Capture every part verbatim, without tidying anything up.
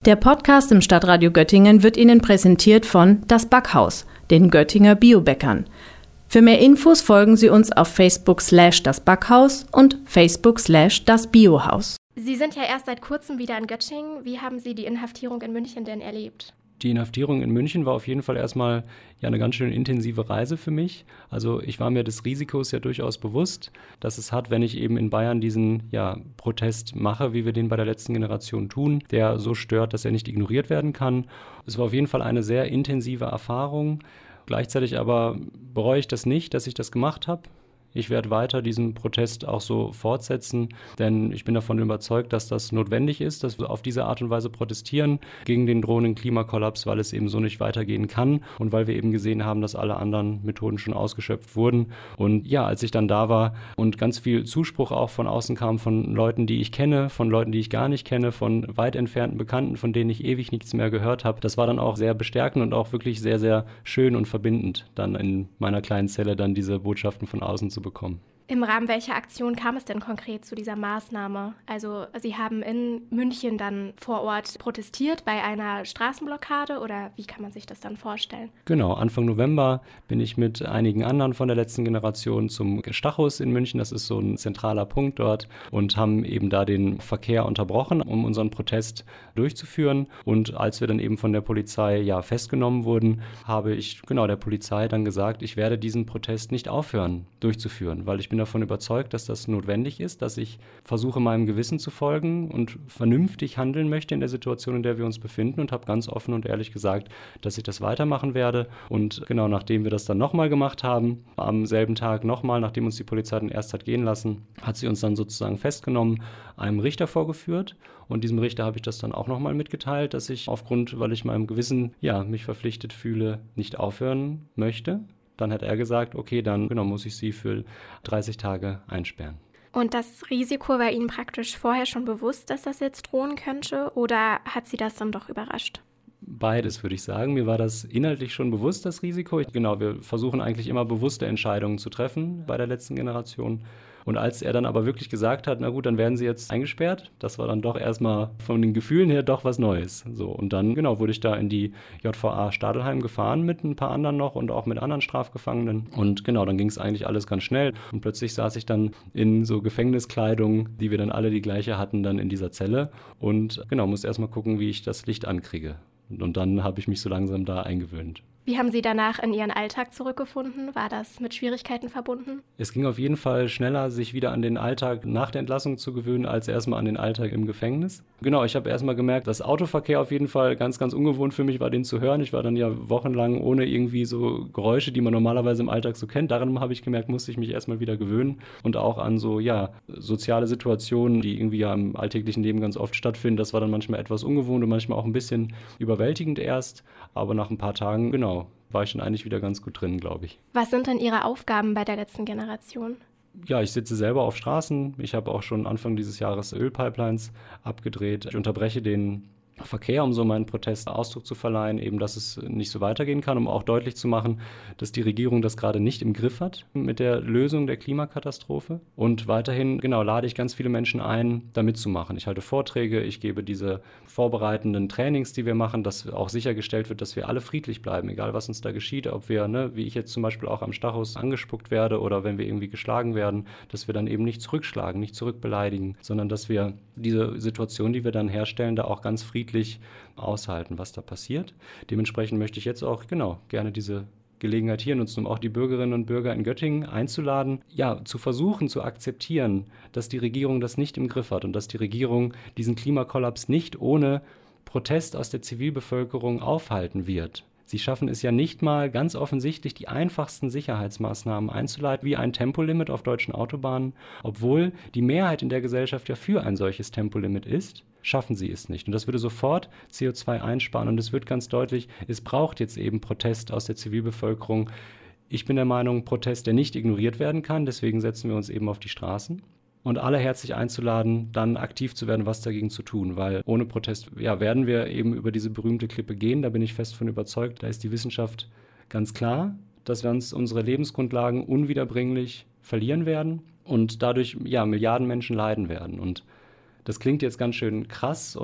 Der Podcast im Stadtradio Göttingen wird Ihnen präsentiert von Das Backhaus, den Göttinger Biobäckern. Für mehr Infos folgen Sie uns auf Facebook slash das Backhaus und Facebook slash das Biohaus. Sie sind ja erst seit kurzem wieder in Göttingen. Wie haben Sie die Inhaftierung in München denn erlebt? Die Inhaftierung in München war auf jeden Fall erstmal ja eine ganz schön intensive Reise für mich. Also ich war mir des Risikos ja durchaus bewusst, dass es hat, wenn ich eben in Bayern diesen ja, Protest mache, wie wir den bei der letzten Generation tun, der so stört, dass er nicht ignoriert werden kann. Es war auf jeden Fall eine sehr intensive Erfahrung. Gleichzeitig aber bereue ich das nicht, dass ich das gemacht habe. Ich werde weiter diesen Protest auch so fortsetzen, denn ich bin davon überzeugt, dass das notwendig ist, dass wir auf diese Art und Weise protestieren gegen den drohenden Klimakollaps, weil es eben so nicht weitergehen kann und weil wir eben gesehen haben, dass alle anderen Methoden schon ausgeschöpft wurden. Und ja, als ich dann da war und ganz viel Zuspruch auch von außen kam, von Leuten, die ich kenne, von Leuten, die ich gar nicht kenne, von weit entfernten Bekannten, von denen ich ewig nichts mehr gehört habe, das war dann auch sehr bestärkend und auch wirklich sehr, sehr schön und verbindend, dann in meiner kleinen Zelle dann diese Botschaften von außen zu bekommen. Im Rahmen welcher Aktion kam es denn konkret zu dieser Maßnahme? Also Sie haben in München dann vor Ort protestiert bei einer Straßenblockade oder wie kann man sich das dann vorstellen? Genau, Anfang November bin ich mit einigen anderen von der letzten Generation zum Stachus in München, das ist so ein zentraler Punkt dort, und haben eben da den Verkehr unterbrochen, um unseren Protest durchzuführen. Und als wir dann eben von der Polizei ja festgenommen wurden, habe ich genau der Polizei dann gesagt, ich werde diesen Protest nicht aufhören durchzuführen, weil ich bin davon überzeugt, dass das notwendig ist, dass ich versuche, meinem Gewissen zu folgen und vernünftig handeln möchte in der Situation, in der wir uns befinden, und habe ganz offen und ehrlich gesagt, dass ich das weitermachen werde. Und genau nachdem wir das dann nochmal gemacht haben, am selben Tag nochmal, nachdem uns die Polizei dann erst hat gehen lassen, hat sie uns dann sozusagen festgenommen, einem Richter vorgeführt. Und diesem Richter habe ich das dann auch nochmal mitgeteilt, dass ich aufgrund, weil ich meinem Gewissen ja mich verpflichtet fühle, nicht aufhören möchte. Dann hat er gesagt, okay, dann genau, muss ich Sie für dreißig Tage einsperren. Und das Risiko war Ihnen praktisch vorher schon bewusst, dass das jetzt drohen könnte, oder hat Sie das dann doch überrascht? Beides, würde ich sagen. Mir war das inhaltlich schon bewusst, das Risiko. Genau, wir versuchen eigentlich immer bewusste Entscheidungen zu treffen bei der letzten Generation. Und als er dann aber wirklich gesagt hat, na gut, dann werden Sie jetzt eingesperrt, das war dann doch erstmal von den Gefühlen her doch was Neues. So, und dann, genau, wurde ich da in die J V A Stadelheim gefahren mit ein paar anderen noch und auch mit anderen Strafgefangenen. Und genau, dann ging es eigentlich alles ganz schnell. Und plötzlich saß ich dann in so Gefängniskleidung, die wir dann alle die gleiche hatten, dann in dieser Zelle. Und genau, musste erstmal gucken, wie ich das Licht ankriege. Und, und dann habe ich mich so langsam da eingewöhnt. Wie haben Sie danach in Ihren Alltag zurückgefunden? War das mit Schwierigkeiten verbunden? Es ging auf jeden Fall schneller, sich wieder an den Alltag nach der Entlassung zu gewöhnen, als erstmal an den Alltag im Gefängnis. Genau, ich habe erstmal gemerkt, dass Autoverkehr auf jeden Fall ganz, ganz ungewohnt für mich war, den zu hören. Ich war dann ja wochenlang ohne irgendwie so Geräusche, die man normalerweise im Alltag so kennt. Daran habe ich gemerkt, musste ich mich erstmal wieder gewöhnen. Und auch an so, ja, soziale Situationen, die irgendwie ja im alltäglichen Leben ganz oft stattfinden. Das war dann manchmal etwas ungewohnt und manchmal auch ein bisschen überwältigend erst. Aber nach ein paar Tagen, genau, war ich dann eigentlich wieder ganz gut drin, glaube ich. Was sind denn Ihre Aufgaben bei der letzten Generation? Ja, ich sitze selber auf Straßen. Ich habe auch schon Anfang dieses Jahres Ölpipelines abgedreht. Ich unterbreche den Verkehr, um so meinen Protest Ausdruck zu verleihen, eben, dass es nicht so weitergehen kann, um auch deutlich zu machen, dass die Regierung das gerade nicht im Griff hat mit der Lösung der Klimakatastrophe. Und weiterhin, genau, lade ich ganz viele Menschen ein, da mitzumachen. Ich halte Vorträge, ich gebe diese vorbereitenden Trainings, die wir machen, dass auch sichergestellt wird, dass wir alle friedlich bleiben, egal was uns da geschieht, ob wir, ne, wie ich jetzt zum Beispiel auch am Stachus angespuckt werde oder wenn wir irgendwie geschlagen werden, dass wir dann eben nicht zurückschlagen, nicht zurückbeleidigen, sondern dass wir diese Situation, die wir dann herstellen, da auch ganz friedlich aushalten, was da passiert. Dementsprechend möchte ich jetzt auch, genau, gerne diese Gelegenheit hier nutzen, um auch die Bürgerinnen und Bürger in Göttingen einzuladen, ja, zu versuchen zu akzeptieren, dass die Regierung das nicht im Griff hat und dass die Regierung diesen Klimakollaps nicht ohne Protest aus der Zivilbevölkerung aufhalten wird. Sie schaffen es ja nicht mal ganz offensichtlich, die einfachsten Sicherheitsmaßnahmen einzuleiten, wie ein Tempolimit auf deutschen Autobahnen, obwohl die Mehrheit in der Gesellschaft ja für ein solches Tempolimit ist. Schaffen sie es nicht. Und das würde sofort C O zwei einsparen. Und es wird ganz deutlich, es braucht jetzt eben Protest aus der Zivilbevölkerung. Ich bin der Meinung, Protest, der nicht ignoriert werden kann. Deswegen setzen wir uns eben auf die Straßen. Und alle herzlich einzuladen, dann aktiv zu werden, was dagegen zu tun. Weil ohne Protest ja, werden wir eben über diese berühmte Klippe gehen. Da bin ich fest von überzeugt. Da ist die Wissenschaft ganz klar, dass wir uns unsere Lebensgrundlagen unwiederbringlich verlieren werden und dadurch ja, Milliarden Menschen leiden werden. Und das klingt jetzt ganz schön krass und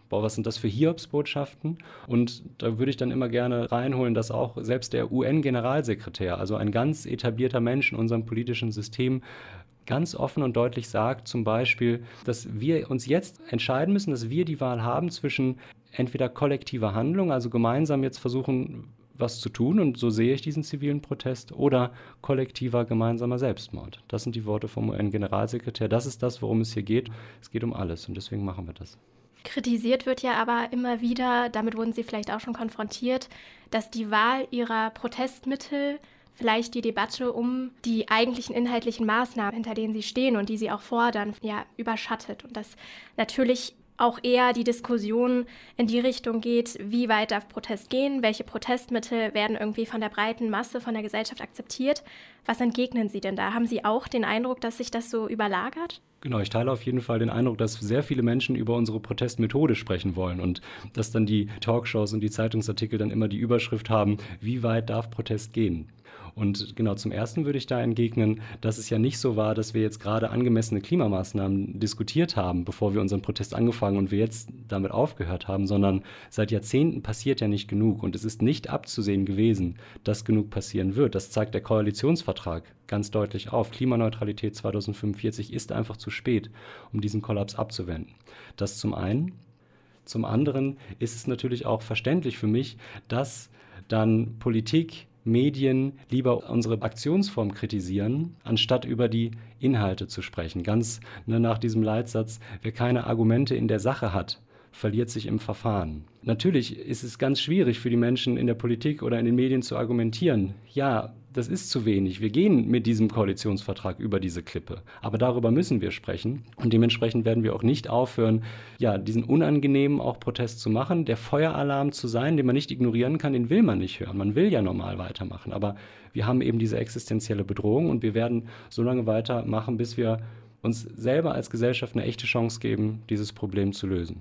boah, was sind das für Hiobsbotschaften? Und da würde ich dann immer gerne reinholen, dass auch selbst der U N-Generalsekretär, also ein ganz etablierter Mensch in unserem politischen System, ganz offen und deutlich sagt zum Beispiel, dass wir uns jetzt entscheiden müssen, dass wir die Wahl haben zwischen entweder kollektiver Handlung, also gemeinsam jetzt versuchen, was zu tun, und so sehe ich diesen zivilen Protest, oder kollektiver gemeinsamer Selbstmord. Das sind die Worte vom U N-Generalsekretär. Das ist das, worum es hier geht. Es geht um alles und deswegen machen wir das. Kritisiert wird ja aber immer wieder, damit wurden Sie vielleicht auch schon konfrontiert, dass die Wahl Ihrer Protestmittel vielleicht die Debatte um die eigentlichen inhaltlichen Maßnahmen, hinter denen Sie stehen und die Sie auch fordern, ja, überschattet. Und dass natürlich auch eher die Diskussion in die Richtung geht, wie weit darf Protest gehen, welche Protestmittel werden irgendwie von der breiten Masse, von der Gesellschaft akzeptiert. Was entgegnen Sie denn da? Haben Sie auch den Eindruck, dass sich das so überlagert? Genau, ich teile auf jeden Fall den Eindruck, dass sehr viele Menschen über unsere Protestmethode sprechen wollen und dass dann die Talkshows und die Zeitungsartikel dann immer die Überschrift haben, wie weit darf Protest gehen? Und genau, zum Ersten würde ich da entgegnen, dass es ja nicht so war, dass wir jetzt gerade angemessene Klimamaßnahmen diskutiert haben, bevor wir unseren Protest angefangen und wir jetzt damit aufgehört haben, sondern seit Jahrzehnten passiert ja nicht genug und es ist nicht abzusehen gewesen, dass genug passieren wird. Das zeigt der Koalitionsvertrag ganz deutlich auf. Klimaneutralität zweitausendfünfundvierzig ist einfach zu spät, um diesen Kollaps abzuwenden. Das zum einen. Zum anderen ist es natürlich auch verständlich für mich, dass dann Politik, Medien lieber unsere Aktionsform kritisieren, anstatt über die Inhalte zu sprechen. Ganz ne, nach diesem Leitsatz, wer keine Argumente in der Sache hat, verliert sich im Verfahren. Natürlich ist es ganz schwierig für die Menschen in der Politik oder in den Medien zu argumentieren. Ja, das ist zu wenig. Wir gehen mit diesem Koalitionsvertrag über diese Klippe. Aber darüber müssen wir sprechen. Und dementsprechend werden wir auch nicht aufhören, ja, diesen unangenehmen auch Protest zu machen. Der Feueralarm zu sein, den man nicht ignorieren kann, den will man nicht hören. Man will ja normal weitermachen. Aber wir haben eben diese existenzielle Bedrohung und wir werden so lange weitermachen, bis wir uns selber als Gesellschaft eine echte Chance geben, dieses Problem zu lösen.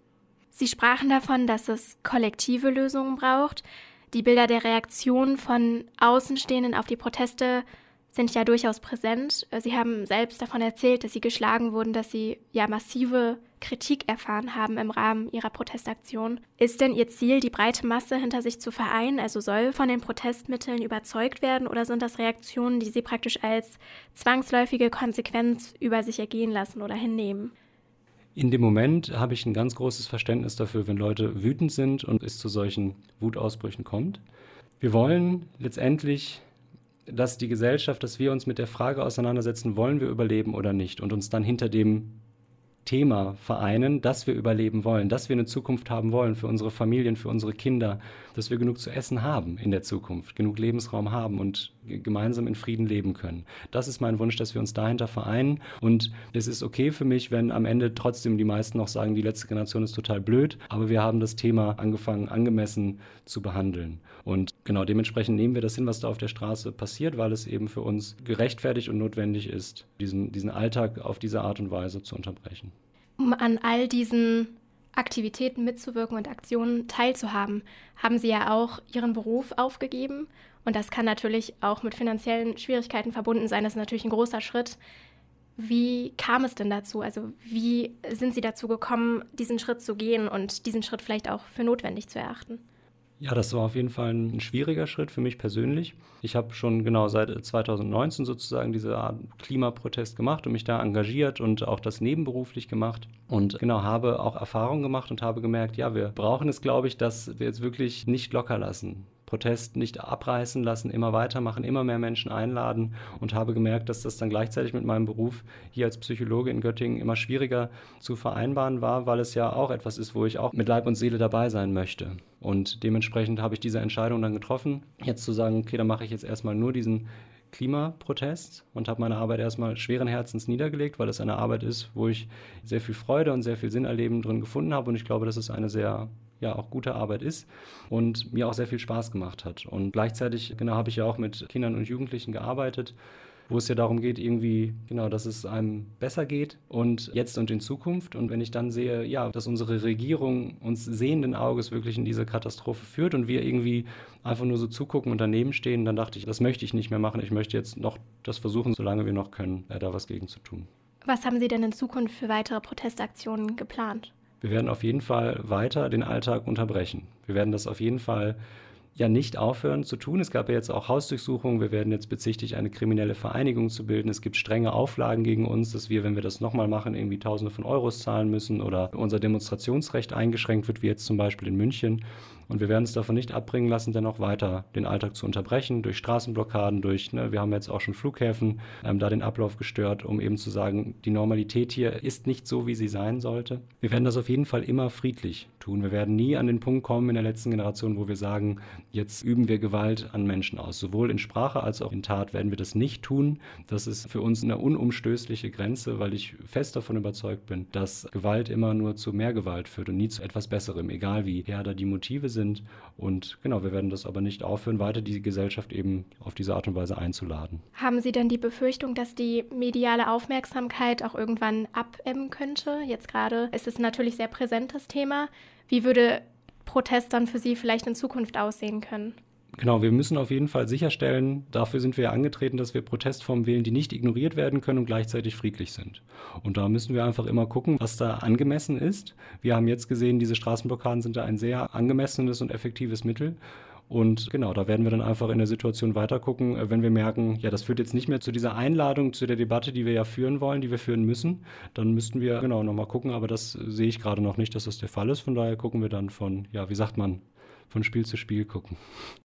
Sie sprachen davon, dass es kollektive Lösungen braucht. Die Bilder der Reaktion von Außenstehenden auf die Proteste sind ja durchaus präsent. Sie haben selbst davon erzählt, dass Sie geschlagen wurden, dass Sie ja massive Kritik erfahren haben im Rahmen Ihrer Protestaktion. Ist denn Ihr Ziel, die breite Masse hinter sich zu vereinen, also soll von den Protestmitteln überzeugt werden, oder sind das Reaktionen, die Sie praktisch als zwangsläufige Konsequenz über sich ergehen lassen oder hinnehmen? In dem Moment habe ich ein ganz großes Verständnis dafür, wenn Leute wütend sind und es zu solchen Wutausbrüchen kommt. Wir wollen letztendlich, dass die Gesellschaft, dass wir uns mit der Frage auseinandersetzen, wollen wir überleben oder nicht, und uns dann hinter dem Thema vereinen, dass wir überleben wollen, dass wir eine Zukunft haben wollen für unsere Familien, für unsere Kinder, dass wir genug zu essen haben in der Zukunft, genug Lebensraum haben und gemeinsam in Frieden leben können. Das ist mein Wunsch, dass wir uns dahinter vereinen, und es ist okay für mich, wenn am Ende trotzdem die meisten noch sagen, die letzte Generation ist total blöd, aber wir haben das Thema angefangen, angemessen zu behandeln. Und genau dementsprechend nehmen wir das hin, was da auf der Straße passiert, weil es eben für uns gerechtfertigt und notwendig ist, diesen, diesen Alltag auf diese Art und Weise zu unterbrechen. Um an all diesen Aktivitäten mitzuwirken und Aktionen teilzuhaben, haben Sie ja auch Ihren Beruf aufgegeben. Und das kann natürlich auch mit finanziellen Schwierigkeiten verbunden sein. Das ist natürlich ein großer Schritt. Wie kam es denn dazu? Also wie sind Sie dazu gekommen, diesen Schritt zu gehen und diesen Schritt vielleicht auch für notwendig zu erachten? Ja, das war auf jeden Fall ein schwieriger Schritt für mich persönlich. Ich habe schon genau seit zweitausendneunzehn sozusagen diese Art Klimaprotest gemacht und mich da engagiert und auch das nebenberuflich gemacht und genau habe auch Erfahrungen gemacht und habe gemerkt, ja, wir brauchen es, glaube ich, dass wir jetzt wirklich nicht locker lassen. Protest nicht abreißen lassen, immer weitermachen, immer mehr Menschen einladen, und habe gemerkt, dass das dann gleichzeitig mit meinem Beruf hier als Psychologe in Göttingen immer schwieriger zu vereinbaren war, weil es ja auch etwas ist, wo ich auch mit Leib und Seele dabei sein möchte. Und dementsprechend habe ich diese Entscheidung dann getroffen, jetzt zu sagen, okay, dann mache ich jetzt erstmal nur diesen Klimaprotest und habe meine Arbeit erstmal schweren Herzens niedergelegt, weil es eine Arbeit ist, wo ich sehr viel Freude und sehr viel Sinnerleben drin gefunden habe, und ich glaube, dass es eine sehr ja auch gute Arbeit ist und mir auch sehr viel Spaß gemacht hat. Und gleichzeitig genau habe ich ja auch mit Kindern und Jugendlichen gearbeitet, wo es ja darum geht, irgendwie, genau, dass es einem besser geht und jetzt und in Zukunft. Und wenn ich dann sehe, ja, dass unsere Regierung uns sehenden Auges wirklich in diese Katastrophe führt und wir irgendwie einfach nur so zugucken und daneben stehen, dann dachte ich, das möchte ich nicht mehr machen. Ich möchte jetzt noch das versuchen, solange wir noch können, da was gegen zu tun. Was haben Sie denn in Zukunft für weitere Protestaktionen geplant? Wir werden auf jeden Fall weiter den Alltag unterbrechen. Wir werden das auf jeden Fall ja nicht aufhören zu tun. Es gab ja jetzt auch Hausdurchsuchungen. Wir werden jetzt bezichtigt, eine kriminelle Vereinigung zu bilden. Es gibt strenge Auflagen gegen uns, dass wir, wenn wir das nochmal machen, irgendwie Tausende von Euros zahlen müssen oder unser Demonstrationsrecht eingeschränkt wird, wie jetzt zum Beispiel in München. Und wir werden es davon nicht abbringen lassen, dennoch weiter den Alltag zu unterbrechen, durch Straßenblockaden, durch, ne, wir haben jetzt auch schon Flughäfen, ähm, da den Ablauf gestört, um eben zu sagen, die Normalität hier ist nicht so, wie sie sein sollte. Wir werden das auf jeden Fall immer friedlich tun. Wir werden nie an den Punkt kommen in der letzten Generation, wo wir sagen, jetzt üben wir Gewalt an Menschen aus. Sowohl in Sprache als auch in Tat werden wir das nicht tun. Das ist für uns eine unumstößliche Grenze, weil ich fest davon überzeugt bin, dass Gewalt immer nur zu mehr Gewalt führt und nie zu etwas Besserem, egal wie härter die Motive sind. Und genau, wir werden das aber nicht aufhören, weiter die Gesellschaft eben auf diese Art und Weise einzuladen. Haben Sie denn die Befürchtung, dass die mediale Aufmerksamkeit auch irgendwann abebben könnte? Jetzt gerade ist es natürlich sehr präsentes Thema. Wie würde Protest dann für Sie vielleicht in Zukunft aussehen können? Genau, wir müssen auf jeden Fall sicherstellen, dafür sind wir ja angetreten, dass wir Protestformen wählen, die nicht ignoriert werden können und gleichzeitig friedlich sind. Und da müssen wir einfach immer gucken, was da angemessen ist. Wir haben jetzt gesehen, diese Straßenblockaden sind da ein sehr angemessenes und effektives Mittel. Und genau, da werden wir dann einfach in der Situation weiter gucken, wenn wir merken, ja, das führt jetzt nicht mehr zu dieser Einladung, zu der Debatte, die wir ja führen wollen, die wir führen müssen. Dann müssten wir genau nochmal gucken, aber das sehe ich gerade noch nicht, dass das der Fall ist. Von daher gucken wir dann von, ja, wie sagt man, von Spiel zu Spiel gucken.